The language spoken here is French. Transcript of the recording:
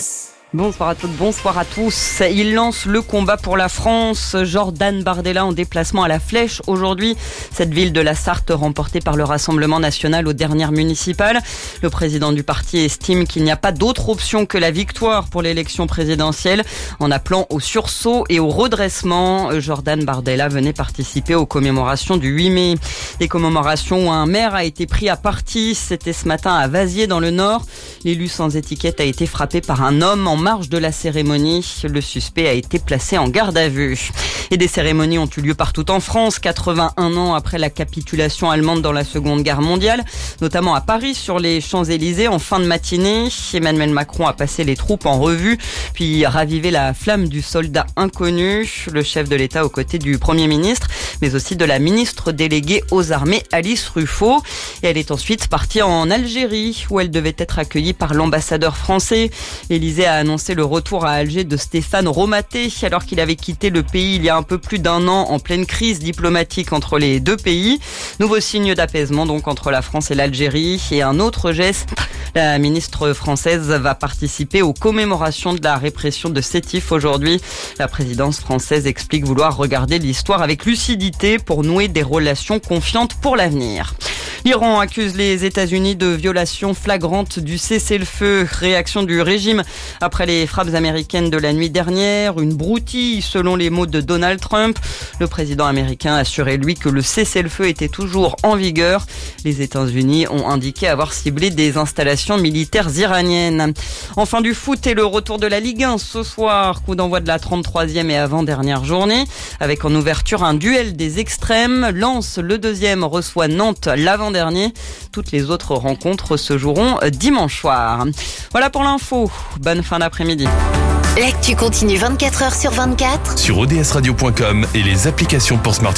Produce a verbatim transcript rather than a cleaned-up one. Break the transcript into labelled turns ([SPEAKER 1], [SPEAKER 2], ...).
[SPEAKER 1] S.
[SPEAKER 2] Bonsoir à toutes, bonsoir à tous. Il lance le combat pour la France. Jordan Bardella en déplacement à La Flèche aujourd'hui. Cette ville de la Sarthe remportée par le Rassemblement national aux dernières municipales. Le président du parti estime qu'il n'y a pas d'autre option que la victoire pour l'élection présidentielle. En appelant au sursaut et au redressement, Jordan Bardella venait participer aux commémorations du huit mai. Des commémorations où un maire a été pris à partie. C'était ce matin à Vaziers dans le Nord. L'élu sans étiquette a été frappé par un homme en marge de la cérémonie. Le suspect a été placé en garde à vue. Et des cérémonies ont eu lieu partout en France, quatre-vingt-un ans après la capitulation allemande dans la Seconde Guerre mondiale, notamment à Paris sur les Champs-Élysées en fin de matinée. Emmanuel Macron a passé les troupes en revue, puis ravivé la flamme du soldat inconnu. Le chef de l'État aux côtés du Premier ministre, mais aussi de la ministre déléguée aux armées, Alice Ruffo. Et elle est ensuite partie en Algérie, où elle devait être accueillie par l'ambassadeur français. L'Élysée a annoncé le retour à Alger de Stéphane Romaté, alors qu'il avait quitté le pays il y a un peu plus d'un an en pleine crise diplomatique entre les deux pays. Nouveau signe d'apaisement donc entre la France et l'Algérie. Et un autre geste, la ministre française va participer aux commémorations de la répression de Sétif aujourd'hui. La présidence française explique vouloir regarder l'histoire avec lucidité pour nouer des relations confiantes pour l'avenir. L'Iran accuse les États-Unis de violation flagrante du cessez-le-feu. Réaction du régime après les frappes américaines de la nuit dernière. Une broutille selon les mots de Donald Trump. Le président américain a assuré lui que le cessez-le-feu était toujours en vigueur. Les États-Unis ont indiqué avoir ciblé des installations militaires iraniennes. Enfin du foot et le retour de la Ligue un ce soir. Coup d'envoi de la trente-troisième et avant-dernière journée. Avec en ouverture un duel des extrêmes. Lens, le deuxième, reçoit Nantes l'avant-dernier. Toutes les autres rencontres se joueront dimanche soir. Voilà pour l'info. Bonne fin d'après-midi.
[SPEAKER 1] L'actu continue vingt-quatre heures sur vingt-quatre
[SPEAKER 3] sur o d s radio point com et les applications pour smartphone.